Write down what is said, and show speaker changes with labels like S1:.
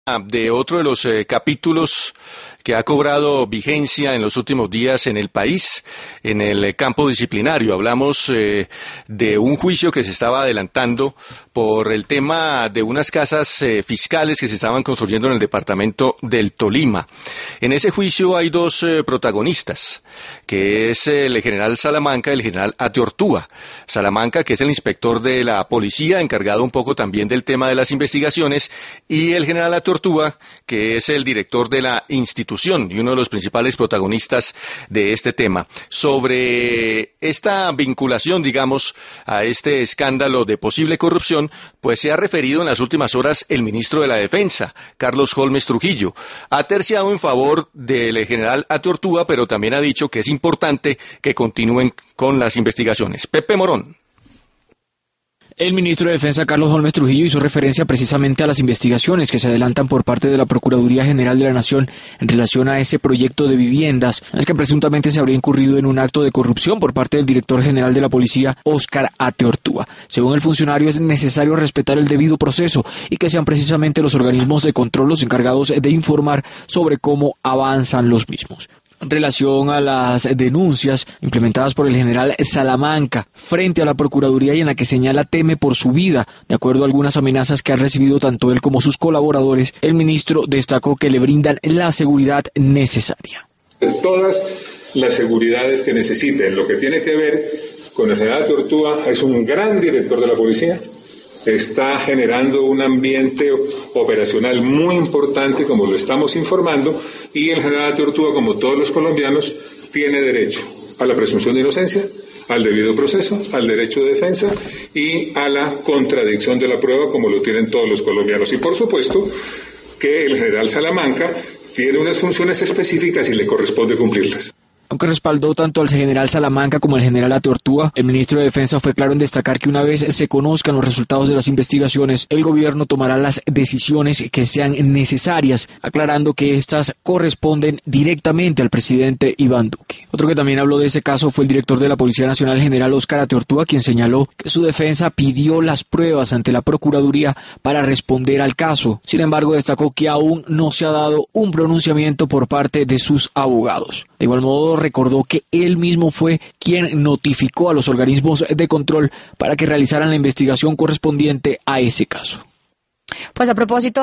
S1: De otro de los capítulos que ha cobrado vigencia en los últimos días en el país, en el campo disciplinario. Hablamos de un juicio que se estaba adelantando por el tema de unas casas fiscales que se estaban construyendo en el departamento del Tolima. En ese juicio hay dos protagonistas, que es el general Salamanca y el general Ateortúa. Salamanca, que es el inspector de la policía, encargado un poco también del tema de las investigaciones, y el general Ateortúa, que es el director de la institución y uno de los principales protagonistas de este tema. Sobre esta vinculación, digamos, a este escándalo de posible corrupción, pues se ha referido en las últimas horas el ministro de la Defensa, Carlos Holmes Trujillo. Ha terciado en favor del general Ateortúa, pero también ha dicho que es importante que continúen con las investigaciones. Pepe Morón.
S2: El ministro de Defensa, Carlos Holmes Trujillo, hizo referencia precisamente a las investigaciones que se adelantan por parte de la Procuraduría General de la Nación en relación a ese proyecto de viviendas, en el que presuntamente se habría incurrido en un acto de corrupción por parte del director general de la policía, Óscar Ateortúa. Según el funcionario, es necesario respetar el debido proceso y que sean precisamente los organismos de control los encargados de informar sobre cómo avanzan los mismos. En relación a las denuncias implementadas por el general Salamanca frente a la Procuraduría y en la que señala teme por su vida, de acuerdo a algunas amenazas que han recibido tanto él como sus colaboradores, el ministro destacó que le brindan la seguridad necesaria.
S3: Todas las seguridades que necesiten. Lo que tiene que ver con el general Ateortúa, es un gran director de la policía, está generando un ambiente operacional muy importante, como lo estamos informando, y el general Ateortúa, como todos los colombianos, tiene derecho a la presunción de inocencia, al debido proceso, al derecho de defensa y a la contradicción de la prueba, como lo tienen todos los colombianos. Y por supuesto que el general Salamanca tiene unas funciones específicas y le corresponde cumplirlas.
S2: Aunque respaldó tanto al general Salamanca como al general Ateortúa, el ministro de Defensa fue claro en destacar que una vez se conozcan los resultados de las investigaciones, el gobierno tomará las decisiones que sean necesarias, aclarando que estas corresponden directamente al presidente Iván Duque. Otro que también habló de ese caso fue el director de la Policía Nacional, general Óscar Ateortúa, quien señaló que su defensa pidió las pruebas ante la Procuraduría para responder al caso. Sin embargo, destacó que aún no se ha dado un pronunciamiento por parte de sus abogados. De igual modo, recordó que él mismo fue quien notificó a los organismos de control para que realizaran la investigación correspondiente a ese caso.
S4: Pues a propósito